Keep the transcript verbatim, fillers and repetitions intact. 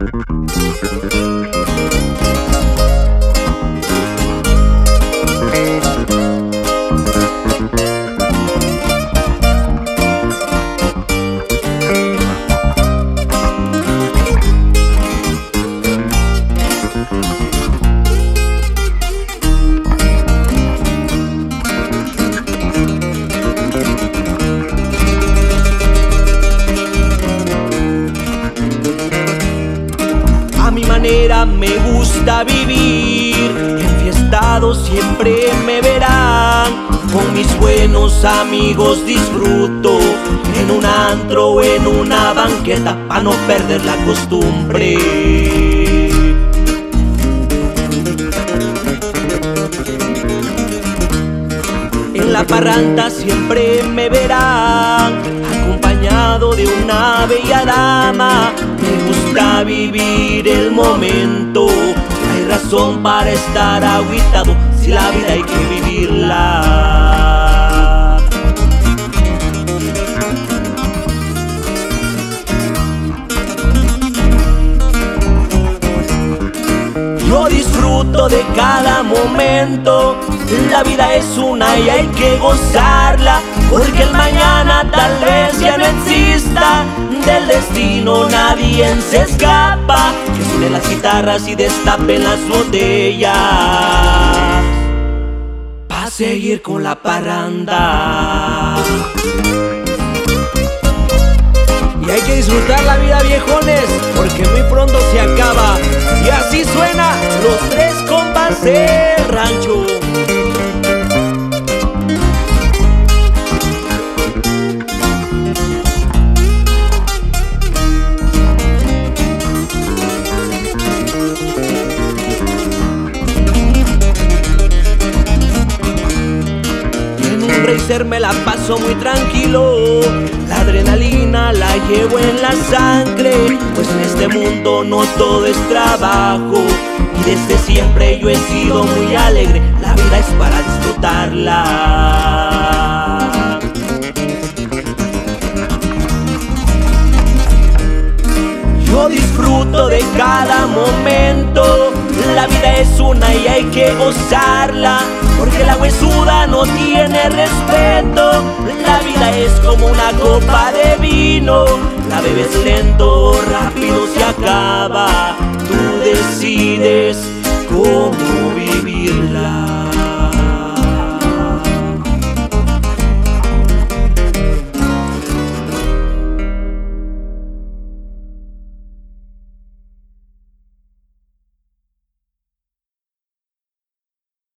Me gusta vivir, enfiestado siempre me verán. Con mis buenos amigos disfruto, en un antro o en una banqueta, pa' no perder la costumbre. En la parranda siempre me verán, acompañado de una bella dama. Me gusta vivir el momento, no hay razón para estar agüitado, si la vida hay que vivirla. Yo disfruto de cada momento, la vida es una y hay que gozarla, porque el mañana tal vez ya no exista. Del destino nadie se escapa, que suenen las guitarras y destapen las botellas, pa' seguir con la parranda. Y hay que disfrutar la vida, viejones, porque muy pronto se acaba. Y así suena Los Tres Compas del Rancho. Racer me la paso muy tranquilo, la adrenalina la llevo en la sangre, pues en este mundo no todo es trabajo, y desde siempre yo he sido muy alegre, la vida es para disfrutarla. Yo disfruto de cada momento, la vida es una y hay que gozarla, porque la huesuda no tiene respeto. La vida es como una copa de vino, la bebes lento o rápido